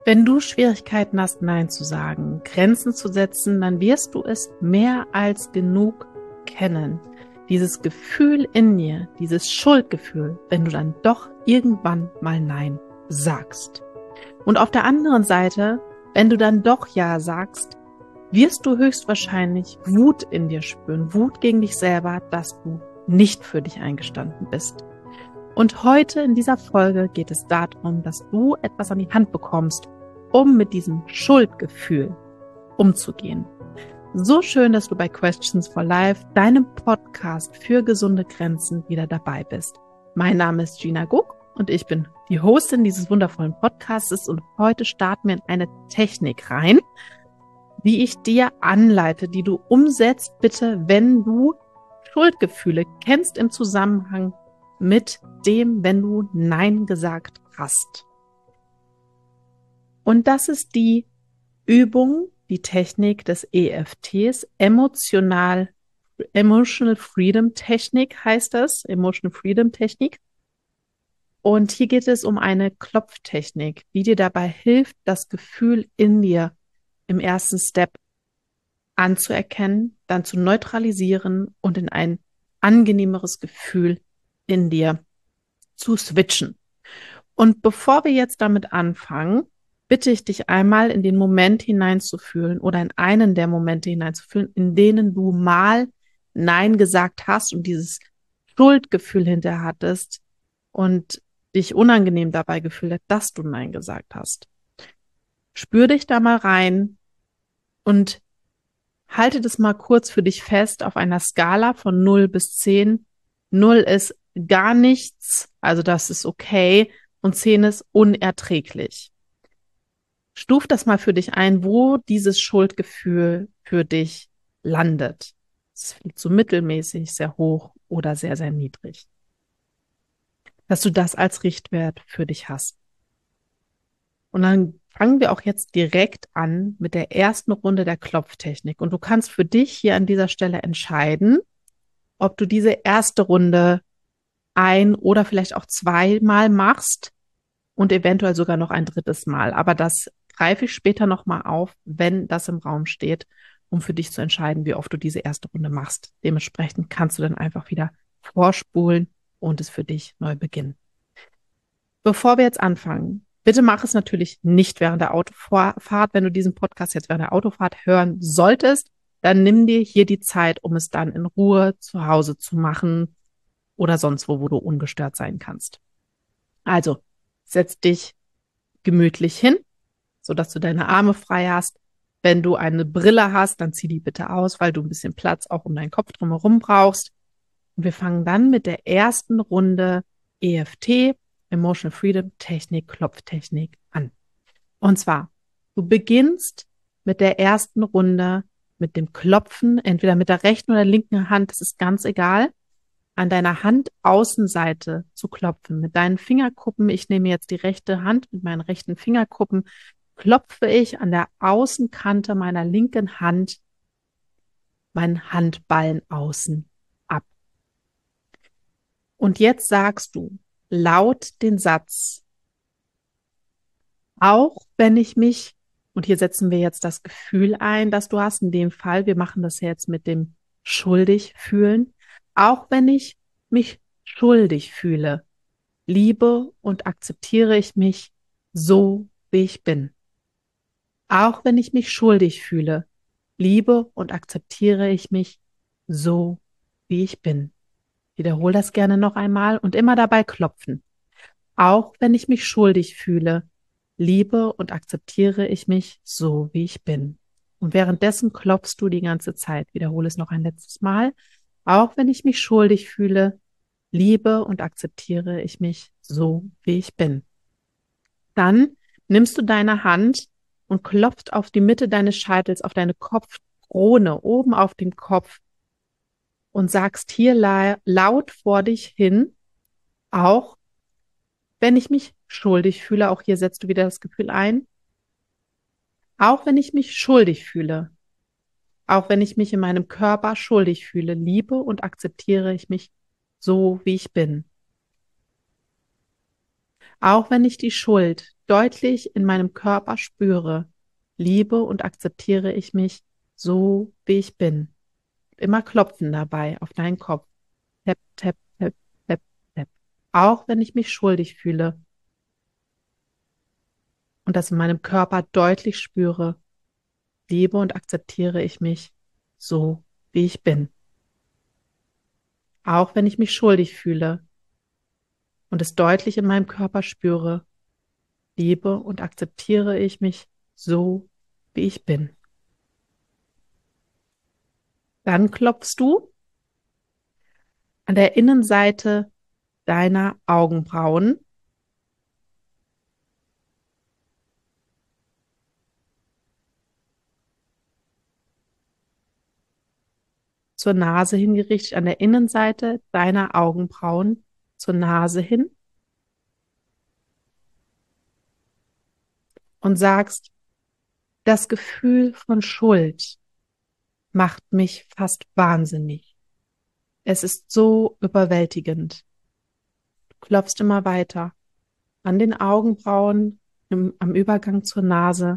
Wenn du Schwierigkeiten hast, Nein zu sagen, Grenzen zu setzen, dann wirst du es mehr als genug kennen. Dieses Gefühl in dir, dieses Schuldgefühl, wenn du dann doch irgendwann mal Nein sagst. Und auf der anderen Seite, wenn du dann doch Ja sagst, wirst du höchstwahrscheinlich Wut in dir spüren, Wut gegen dich selber, dass du nicht für dich eingestanden bist. Und heute in dieser Folge geht es darum, dass du etwas an die Hand bekommst, um mit diesem Schuldgefühl umzugehen. So schön, dass du bei Questions for Life, deinem Podcast für gesunde Grenzen, wieder dabei bist. Mein Name ist Gina Guck und ich bin die Hostin dieses wundervollen Podcasts und heute starten wir in eine Technik rein, die ich dir anleite, die du umsetzt, bitte, wenn du Schuldgefühle kennst im Zusammenhang mit dem, wenn du Nein gesagt hast. Und das ist die Übung, die Technik des EFTs, Emotional Freedom Technik heißt das, Emotional Freedom Technik. Und hier geht es um eine Klopftechnik, die dir dabei hilft, das Gefühl in dir im ersten Step anzuerkennen, dann zu neutralisieren und in ein angenehmeres Gefühl in dir zu switchen. Und bevor wir jetzt damit anfangen, bitte ich dich einmal in den Moment hineinzufühlen oder in einen der Momente hineinzufühlen, in denen du mal Nein gesagt hast und dieses Schuldgefühl hinterher hattest und dich unangenehm dabei gefühlt hast, dass du Nein gesagt hast. Spür dich da mal rein und halte das mal kurz für dich fest auf einer Skala von 0 bis 10. 0 ist gar nichts, also das ist okay, und 10 ist unerträglich. Stuf das mal für dich ein, wo dieses Schuldgefühl für dich landet. Es ist so mittelmäßig, sehr hoch oder sehr, sehr niedrig. Dass du das als Richtwert für dich hast. Und dann fangen wir auch jetzt direkt an mit der ersten Runde der Klopftechnik. Und du kannst für dich hier an dieser Stelle entscheiden, ob du diese erste Runde ein oder vielleicht auch zweimal machst und eventuell sogar noch ein drittes Mal. Aber das greife ich später nochmal auf, wenn das im Raum steht, um für dich zu entscheiden, wie oft du diese erste Runde machst. Dementsprechend kannst du dann einfach wieder vorspulen und es für dich neu beginnen. Bevor wir jetzt anfangen, bitte mach es natürlich nicht während der Autofahrt. Wenn du diesen Podcast jetzt während der Autofahrt hören solltest, dann nimm dir hier die Zeit, um es dann in Ruhe zu Hause zu machen oder sonst wo du ungestört sein kannst. Also, setz dich gemütlich hin, sodass du deine Arme frei hast. Wenn du eine Brille hast, dann zieh die bitte aus, weil du ein bisschen Platz auch um deinen Kopf drumherum brauchst. Und wir fangen dann mit der ersten Runde EFT, Emotional Freedom Technik, Klopftechnik an. Und zwar, du beginnst mit der ersten Runde mit dem Klopfen, entweder mit der rechten oder linken Hand, das ist ganz egal, an deiner Handaußenseite zu klopfen. Mit deinen Fingerkuppen, ich nehme jetzt die rechte Hand, mit meinen rechten Fingerkuppen klopfe ich an der Außenkante meiner linken Hand meinen Handballen außen ab. Und jetzt sagst du laut den Satz, auch wenn ich mich, und hier setzen wir jetzt das Gefühl ein, das du hast, in dem Fall, wir machen das jetzt mit dem schuldig fühlen, auch wenn ich mich schuldig fühle, liebe und akzeptiere ich mich so, wie ich bin. Auch wenn ich mich schuldig fühle, liebe und akzeptiere ich mich so, wie ich bin. Wiederhol das gerne noch einmal und immer dabei klopfen. Auch wenn ich mich schuldig fühle, liebe und akzeptiere ich mich so, wie ich bin. Und währenddessen klopfst du die ganze Zeit. Wiederhole es noch ein letztes Mal. Auch wenn ich mich schuldig fühle, liebe und akzeptiere ich mich so, wie ich bin. Dann nimmst du deine Hand und klopfst auf die Mitte deines Scheitels, auf deine Kopfkrone, oben auf dem Kopf und sagst hier laut vor dich hin, auch wenn ich mich schuldig fühle, auch hier setzt du wieder das Gefühl ein, auch wenn ich mich schuldig fühle, auch wenn ich mich in meinem Körper schuldig fühle, liebe und akzeptiere ich mich so, wie ich bin. Auch wenn ich die Schuld deutlich in meinem Körper spüre, liebe und akzeptiere ich mich so, wie ich bin. Immer klopfen dabei auf deinen Kopf. Tap, tap, tap, tap, tap. Auch wenn ich mich schuldig fühle und das in meinem Körper deutlich spüre, liebe und akzeptiere ich mich so, wie ich bin. Auch wenn ich mich schuldig fühle und es deutlich in meinem Körper spüre, liebe und akzeptiere ich mich so, wie ich bin. Dann klopfst du an der Innenseite deiner Augenbrauen zur Nase hingerichtet, an der Innenseite deiner Augenbrauen zur Nase hin und sagst, das Gefühl von Schuld macht mich fast wahnsinnig. Es ist so überwältigend. Du klopfst immer weiter an den Augenbrauen, am Übergang zur Nase.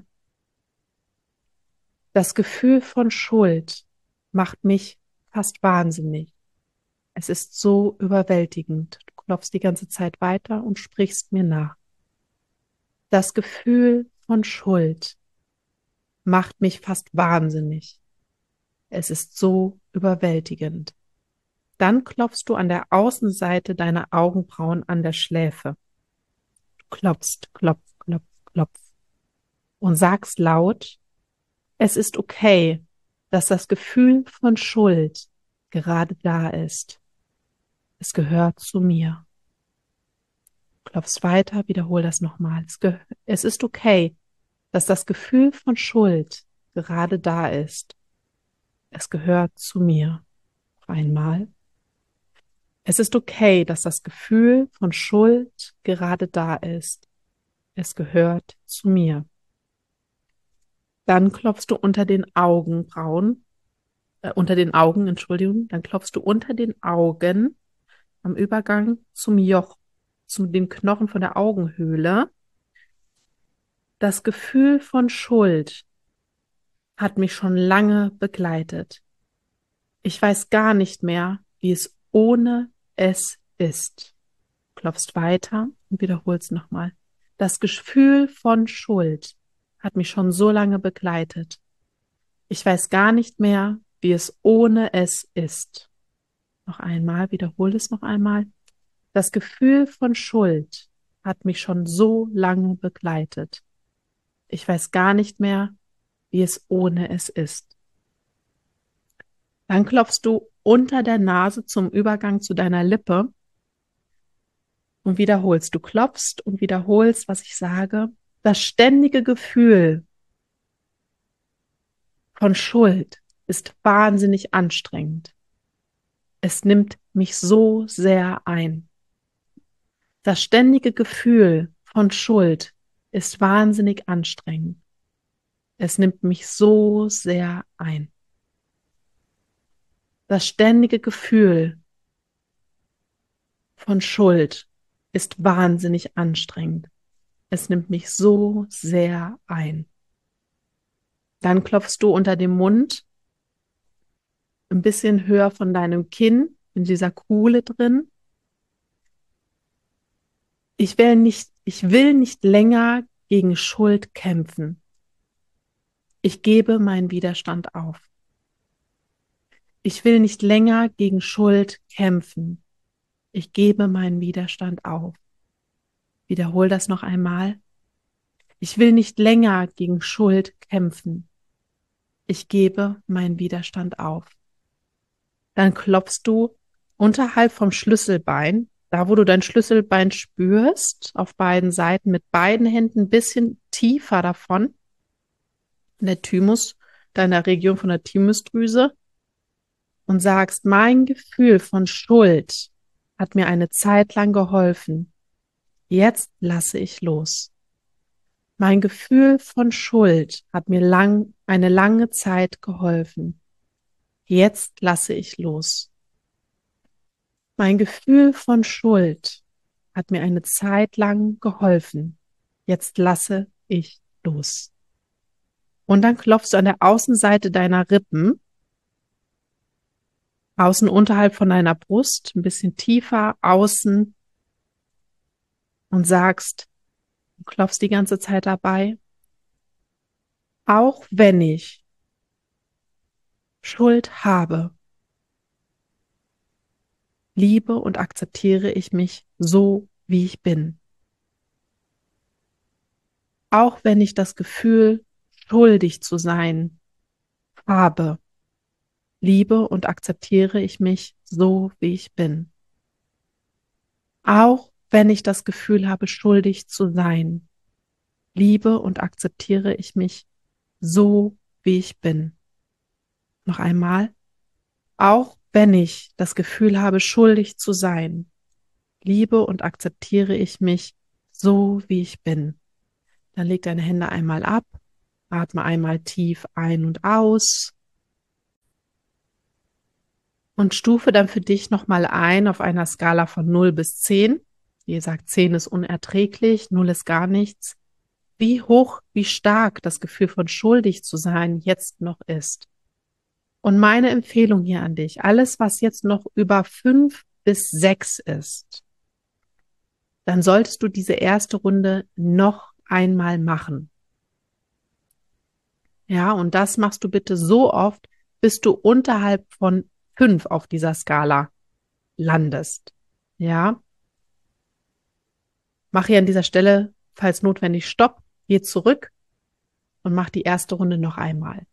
Das Gefühl von Schuld macht mich fast wahnsinnig. Es ist so überwältigend. Du klopfst die ganze Zeit weiter und sprichst mir nach. Das Gefühl von Schuld macht mich fast wahnsinnig. Es ist so überwältigend. Dann klopfst du an der Außenseite deiner Augenbrauen an der Schläfe. Du klopfst, klopf, klopf, klopf und sagst laut, es ist okay, dass das Gefühl von Schuld gerade da ist. Es gehört zu mir. Klopfst weiter, wiederhol das nochmal. Es ist okay, dass das Gefühl von Schuld gerade da ist. Es gehört zu mir. Noch einmal. Es ist okay, dass das Gefühl von Schuld gerade da ist. Es gehört zu mir. Dann klopfst du unter den Augenbrauen, unter den Augen, Entschuldigung, dann klopfst du unter den Augen am Übergang zum Joch, zu den Knochen von der Augenhöhle. Das Gefühl von Schuld hat mich schon lange begleitet. Ich weiß gar nicht mehr, wie es ohne es ist. Klopfst weiter und wiederholst nochmal. Das Gefühl von Schuld hat mich schon so lange begleitet. Ich weiß gar nicht mehr, wie es ohne es ist. Noch einmal, wiederhol es noch einmal. Das Gefühl von Schuld hat mich schon so lange begleitet. Ich weiß gar nicht mehr, wie es ohne es ist. Dann klopfst du unter der Nase zum Übergang zu deiner Lippe und wiederholst. Du klopfst und wiederholst, was ich sage. Das ständige Gefühl von Schuld ist wahnsinnig anstrengend. Es nimmt mich so sehr ein. Das ständige Gefühl von Schuld ist wahnsinnig anstrengend. Es nimmt mich so sehr ein. Das ständige Gefühl von Schuld ist wahnsinnig anstrengend. Es nimmt mich so sehr ein. Dann klopfst du unter dem Mund ein bisschen höher von deinem Kinn, in dieser Kuhle drin. Ich will nicht länger gegen Schuld kämpfen. Ich gebe meinen Widerstand auf. Ich will nicht länger gegen Schuld kämpfen. Ich gebe meinen Widerstand auf. Wiederhol das noch einmal. Ich will nicht länger gegen Schuld kämpfen. Ich gebe meinen Widerstand auf. Dann klopfst du unterhalb vom Schlüsselbein, da wo du dein Schlüsselbein spürst, auf beiden Seiten mit beiden Händen ein bisschen tiefer davon, in der Thymus, deiner Region von der Thymusdrüse, und sagst, mein Gefühl von Schuld hat mir eine Zeit lang geholfen. Jetzt lasse ich los. Mein Gefühl von Schuld hat mir eine lange Zeit geholfen. Jetzt lasse ich los. Mein Gefühl von Schuld hat mir eine Zeit lang geholfen. Jetzt lasse ich los. Und dann klopfst du an der Außenseite deiner Rippen, außen unterhalb von deiner Brust, ein bisschen tiefer außen und sagst, du klopfst die ganze Zeit dabei, auch wenn ich Schuld habe, liebe und akzeptiere ich mich so, wie ich bin. Auch wenn ich das Gefühl, schuldig zu sein, habe, liebe und akzeptiere ich mich so, wie ich bin. Auch wenn ich das Gefühl habe, schuldig zu sein, liebe und akzeptiere ich mich so, wie ich bin. Noch einmal. Auch wenn ich das Gefühl habe, schuldig zu sein, liebe und akzeptiere ich mich so, wie ich bin. Dann leg deine Hände einmal ab, atme einmal tief ein und aus und stufe dann für dich nochmal ein auf einer Skala von 0 bis 10. Wie gesagt, 10 ist unerträglich, 0 ist gar nichts. Wie hoch, wie stark das Gefühl von schuldig zu sein jetzt noch ist. Und meine Empfehlung hier an dich, alles, was jetzt noch über 5 bis 6 ist, dann solltest du diese erste Runde noch einmal machen. Ja, und das machst du bitte so oft, bis du unterhalb von 5 auf dieser Skala landest. Ja, mach hier an dieser Stelle, falls notwendig, Stopp, geh zurück und mach die erste Runde noch einmal.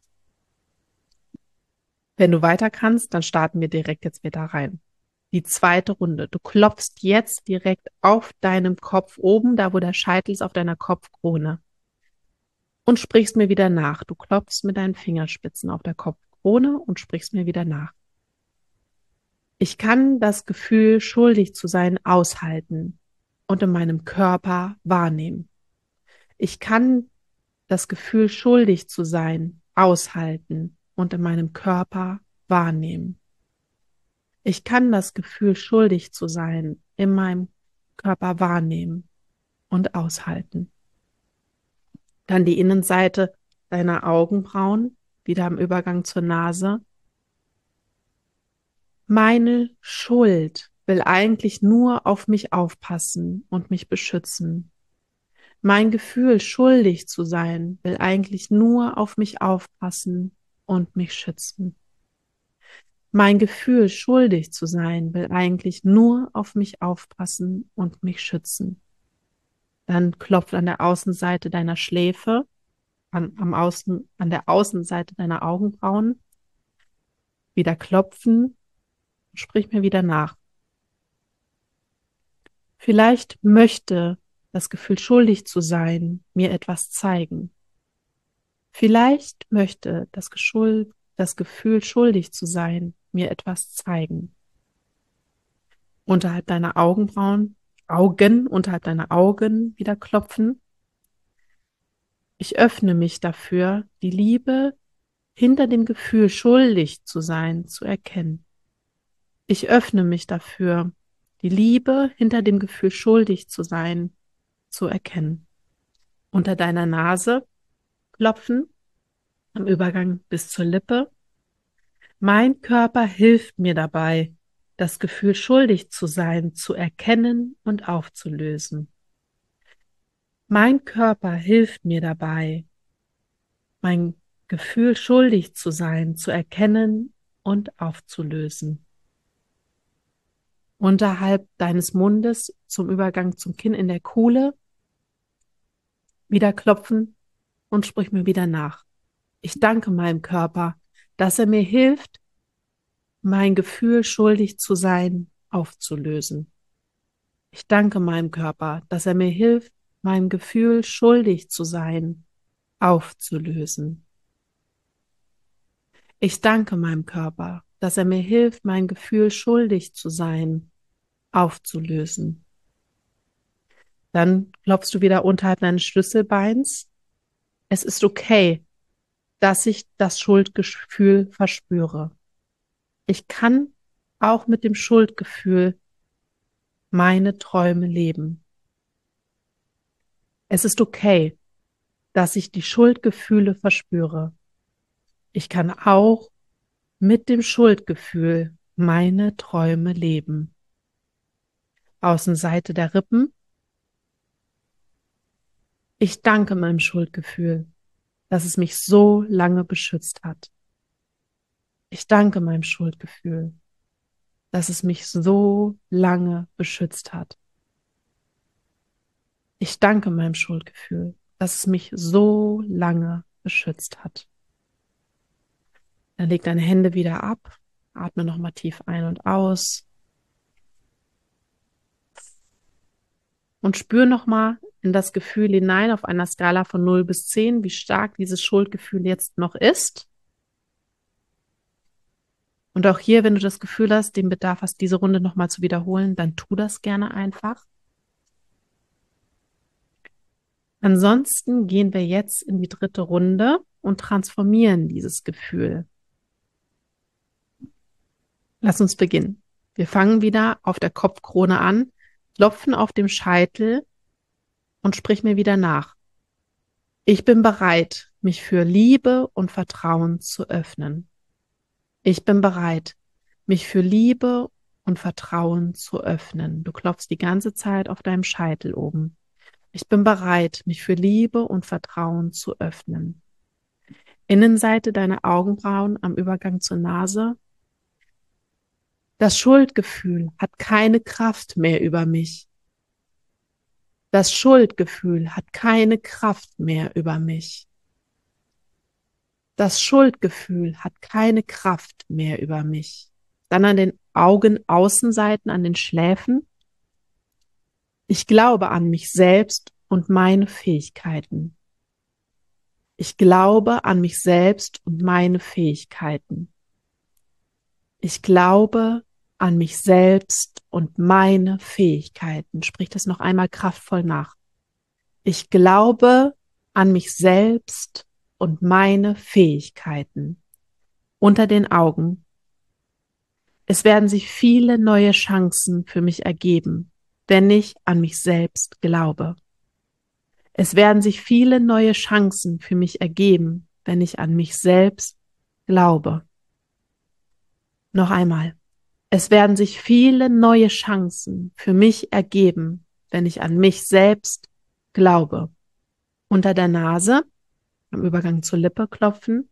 Wenn du weiter kannst, dann starten wir direkt jetzt wieder rein. Die zweite Runde. Du klopfst jetzt direkt auf deinem Kopf oben, da wo der Scheitel ist, auf deiner Kopfkrone. Und sprichst mir wieder nach. Du klopfst mit deinen Fingerspitzen auf der Kopfkrone und sprichst mir wieder nach. Ich kann das Gefühl, schuldig zu sein, aushalten und in meinem Körper wahrnehmen. Ich kann das Gefühl, schuldig zu sein, aushalten und in meinem Körper wahrnehmen. Ich kann das Gefühl, schuldig zu sein, in meinem Körper wahrnehmen und aushalten. Dann die Innenseite deiner Augenbrauen, wieder am Übergang zur Nase. Meine Schuld will eigentlich nur auf mich aufpassen und mich beschützen. Mein Gefühl, schuldig zu sein, will eigentlich nur auf mich aufpassen und mich schützen. Mein Gefühl, schuldig zu sein, will eigentlich nur auf mich aufpassen und mich schützen. Dann klopft an der Außenseite deiner Schläfe, an der Außenseite deiner Augenbrauen. Wieder klopfen, sprich mir wieder nach. Vielleicht möchte das Gefühl, schuldig zu sein, mir etwas zeigen. Vielleicht möchte das Gefühl, schuldig zu sein, mir etwas zeigen. Unterhalb deiner unterhalb deiner Augen wieder klopfen. Ich öffne mich dafür, die Liebe hinter dem Gefühl, schuldig zu sein, zu erkennen. Ich öffne mich dafür, die Liebe hinter dem Gefühl, schuldig zu sein, zu erkennen. Unter deiner Nase klopfen, am Übergang bis zur Lippe. Mein Körper hilft mir dabei, das Gefühl, schuldig zu sein, zu erkennen und aufzulösen. Mein Körper hilft mir dabei, mein Gefühl, schuldig zu sein, zu erkennen und aufzulösen. Unterhalb deines Mundes zum Übergang zum Kinn in der Kuhle wieder klopfen und sprich mir wieder nach. Ich danke meinem Körper, dass er mir hilft, mein Gefühl, schuldig zu sein, aufzulösen. Ich danke meinem Körper, dass er mir hilft, mein Gefühl, schuldig zu sein, aufzulösen. Ich danke meinem Körper, dass er mir hilft, mein Gefühl, schuldig zu sein, aufzulösen. Dann klopfst du wieder unterhalb deines Schlüsselbeins. Es ist okay, dass ich das Schuldgefühl verspüre. Ich kann auch mit dem Schuldgefühl meine Träume leben. Es ist okay, dass ich die Schuldgefühle verspüre. Ich kann auch mit dem Schuldgefühl meine Träume leben. Außenseite der Rippen. Ich danke meinem Schuldgefühl, dass es mich so lange beschützt hat. Ich danke meinem Schuldgefühl, dass es mich so lange beschützt hat. Ich danke meinem Schuldgefühl, dass es mich so lange beschützt hat. Dann leg deine Hände wieder ab, atme nochmal tief ein und aus und spür nochmal in das Gefühl hinein auf einer Skala von 0 bis 10, wie stark dieses Schuldgefühl jetzt noch ist. Und auch hier, wenn du das Gefühl hast, den Bedarf hast, diese Runde nochmal zu wiederholen, dann tu das gerne einfach. Ansonsten gehen wir jetzt in die dritte Runde und transformieren dieses Gefühl. Lass uns beginnen. Wir fangen wieder auf der Kopfkrone an, klopfen auf dem Scheitel und sprich mir wieder nach. Ich bin bereit, mich für Liebe und Vertrauen zu öffnen. Ich bin bereit, mich für Liebe und Vertrauen zu öffnen. Du klopfst die ganze Zeit auf deinem Scheitel oben. Ich bin bereit, mich für Liebe und Vertrauen zu öffnen. Innenseite deiner Augenbrauen am Übergang zur Nase. Das Schuldgefühl hat keine Kraft mehr über mich. Das Schuldgefühl hat keine Kraft mehr über mich. Das Schuldgefühl hat keine Kraft mehr über mich. Dann an den Augenaußenseiten, an den Schläfen. Ich glaube an mich selbst und meine Fähigkeiten. Ich glaube an mich selbst und meine Fähigkeiten. Ich glaube an mich selbst und meine Fähigkeiten. Sprich das noch einmal kraftvoll nach. Ich glaube an mich selbst und meine Fähigkeiten. Unter den Augen. Es werden sich viele neue Chancen für mich ergeben, wenn ich an mich selbst glaube. Es werden sich viele neue Chancen für mich ergeben, wenn ich an mich selbst glaube. Noch einmal. Es werden sich viele neue Chancen für mich ergeben, wenn ich an mich selbst glaube. Unter der Nase, am Übergang zur Lippe klopfen.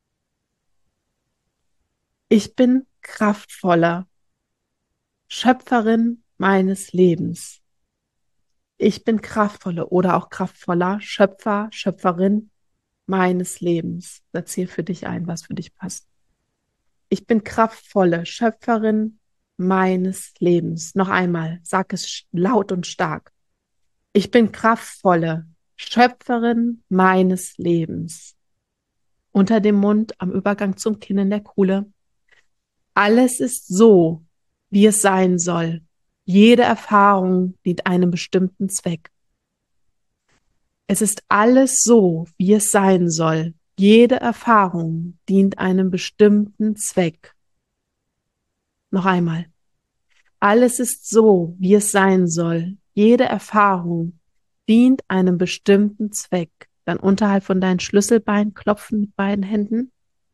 Ich bin kraftvoller Schöpferin meines Lebens. Ich bin kraftvolle oder auch kraftvoller Schöpfer, Schöpferin meines Lebens. Setz hier für dich ein, was für dich passt. Ich bin kraftvolle Schöpferin meines Lebens. Noch einmal, sag es laut und stark. Ich bin kraftvolle Schöpferin meines Lebens. Unter dem Mund, am Übergang zum Kinn in der Kuhle. Alles ist so, wie es sein soll. Jede Erfahrung dient einem bestimmten Zweck. Es ist alles so, wie es sein soll. Jede Erfahrung dient einem bestimmten Zweck. Noch einmal. Alles ist so, wie es sein soll. Jede Erfahrung dient einem bestimmten Zweck. Dann unterhalb von deinen Schlüsselbeinen klopfen mit beiden Händen.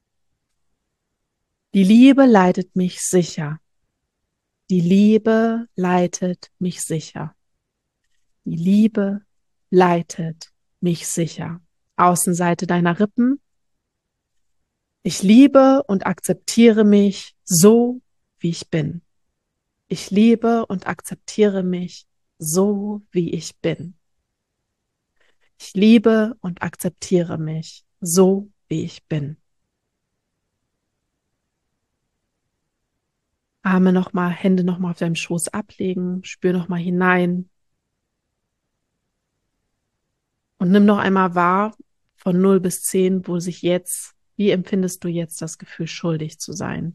Die Liebe leitet mich sicher. Die Liebe leitet mich sicher. Die Liebe leitet mich sicher. Außenseite deiner Rippen. Ich liebe und akzeptiere mich so, wie ich bin. Ich liebe und akzeptiere mich so, wie ich bin. Ich liebe und akzeptiere mich so, wie ich bin. Arme nochmal, Hände nochmal auf deinem Schoß ablegen, spür nochmal hinein und nimm noch einmal wahr von 0 bis 10, wo sich jetzt, wie empfindest du jetzt das Gefühl, schuldig zu sein?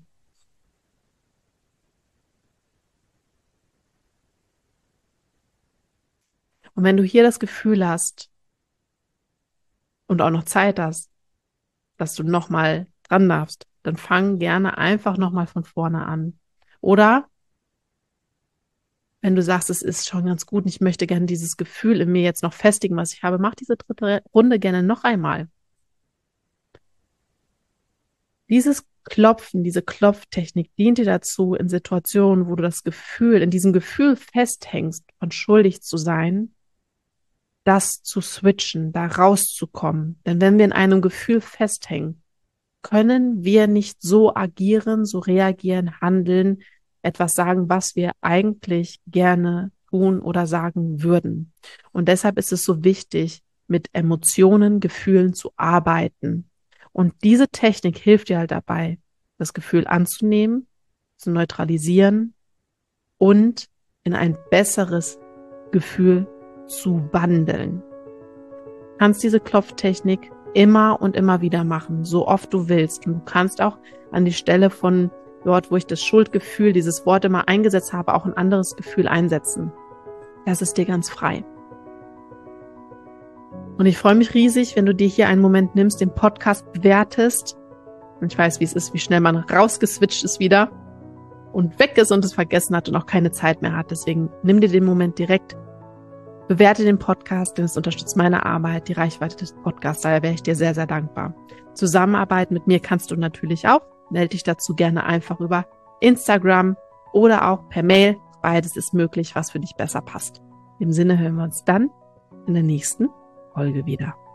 Und wenn du hier das Gefühl hast und auch noch Zeit hast, dass du nochmal dran darfst, dann fang gerne einfach nochmal von vorne an. Oder Wenn du sagst, es ist schon ganz gut und ich möchte gerne dieses Gefühl in mir jetzt noch festigen, was ich habe, mach diese dritte Runde gerne noch einmal. Dieses Klopfen, diese Klopftechnik dient dir dazu in Situationen, wo du das Gefühl, in diesem Gefühl festhängst, von schuldig zu sein, das zu switchen, da rauszukommen. Denn wenn wir in einem Gefühl festhängen, können wir nicht so agieren, so reagieren, handeln, etwas sagen, was wir eigentlich gerne tun oder sagen würden. Und deshalb ist es so wichtig, mit Emotionen, Gefühlen zu arbeiten. Und diese Technik hilft dir halt dabei, das Gefühl anzunehmen, zu neutralisieren und in ein besseres Gefühl zu wandeln. Du kannst diese Klopftechnik immer und immer wieder machen, so oft du willst. Und du kannst auch an die Stelle von dort, wo ich das Schuldgefühl, dieses Wort immer eingesetzt habe, auch ein anderes Gefühl einsetzen. Das ist dir ganz frei. Und ich freue mich riesig, wenn du dir hier einen Moment nimmst, den Podcast bewertest. Und ich weiß, wie es ist, wie schnell man rausgeswitcht ist wieder und weg ist und es vergessen hat und auch keine Zeit mehr hat. Deswegen nimm dir den Moment direkt, bewerte den Podcast, denn es unterstützt meine Arbeit, die Reichweite des Podcasts. Daher wäre ich dir sehr, sehr dankbar. Zusammenarbeiten mit mir kannst du natürlich auch. Melde dich dazu gerne einfach über Instagram oder auch per Mail. Beides ist möglich, was für dich besser passt. Im Sinne hören wir uns dann in der nächsten Folge wieder.